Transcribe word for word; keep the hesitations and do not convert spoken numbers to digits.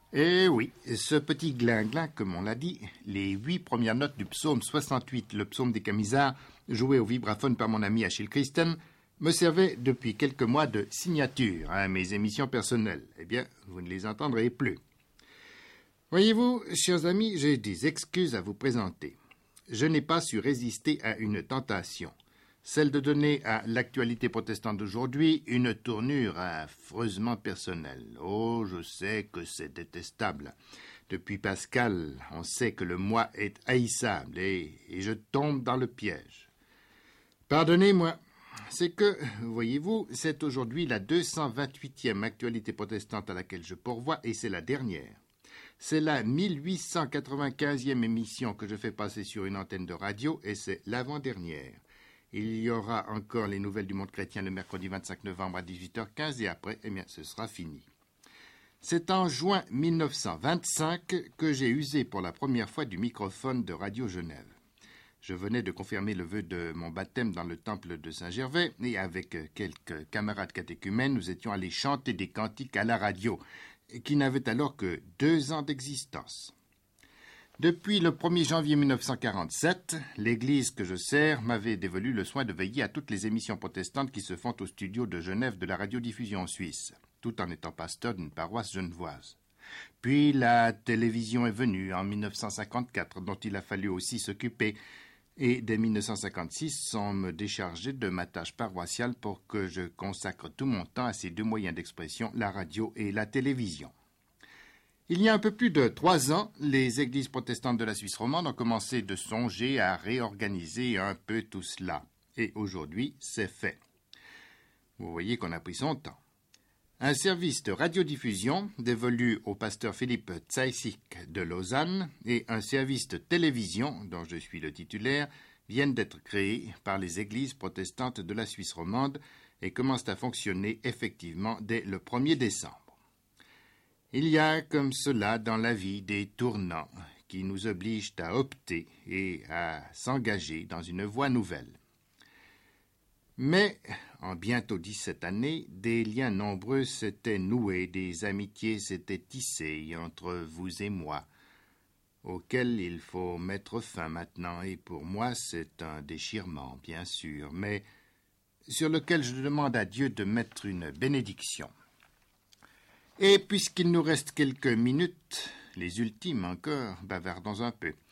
Eh oui, ce petit glinglin, comme on l'a dit, les huit premières notes du psaume soixante-huit, le psaume des Camisards, joué au vibraphone par mon ami Achille Christen, me servait depuis quelques mois de signature à mes émissions personnelles. Eh bien, vous ne les entendrez plus. Voyez-vous, chers amis, j'ai des excuses à vous présenter. Je n'ai pas su résister à une tentation, celle de donner à l'actualité protestante d'aujourd'hui une tournure affreusement personnelle. Oh, je sais que c'est détestable. Depuis Pascal, on sait que le moi est haïssable et, et je tombe dans le piège. Pardonnez-moi, c'est que, voyez-vous, c'est aujourd'hui la deux cent vingt-huitième actualité protestante à laquelle je pourvois et c'est la dernière. C'est la mille huit cent quatre-vingt-quinzième émission que je fais passer sur une antenne de radio et c'est l'avant-dernière. Il y aura encore les nouvelles du monde chrétien le mercredi vingt-cinq novembre à dix-huit heures quinze et après, eh bien, ce sera fini. C'est en juin mille neuf cent vingt-cinq que j'ai usé pour la première fois du microphone de Radio Genève. Je venais de confirmer le vœu de mon baptême dans le temple de Saint-Gervais et avec quelques camarades catéchumènes, nous étions allés chanter des cantiques à la radio, qui n'avait alors que deux ans d'existence. Depuis le premier janvier mille neuf cent quarante-sept, l'Église que je sers m'avait dévolu le soin de veiller à toutes les émissions protestantes qui se font au studio de Genève de la radiodiffusion suisse, tout en étant pasteur d'une paroisse genevoise. Puis la télévision est venue en mille neuf cent cinquante-quatre, dont il a fallu aussi s'occuper, et dès mille neuf cent cinquante-six, on me déchargeait de ma tâche paroissiale pour que je consacre tout mon temps à ces deux moyens d'expression, la radio et la télévision. Il y a un peu plus de trois ans, les églises protestantes de la Suisse romande ont commencé de songer à réorganiser un peu tout cela. Et aujourd'hui, c'est fait. Vous voyez qu'on a pris son temps. Un service de radiodiffusion dévolu au pasteur Philippe Tsaïsik de Lausanne et un service de télévision, dont je suis le titulaire, viennent d'être créés par les églises protestantes de la Suisse romande et commencent à fonctionner effectivement dès le premier décembre. Il y a comme cela dans la vie des tournants qui nous obligent à opter et à s'engager dans une voie nouvelle. Mais, en bientôt dix-sept années, des liens nombreux s'étaient noués, des amitiés s'étaient tissées entre vous et moi, auxquelles il faut mettre fin maintenant, et pour moi c'est un déchirement, bien sûr, mais sur lequel je demande à Dieu de mettre une bénédiction. Et puisqu'il nous reste quelques minutes, les ultimes encore, bavardons un peu.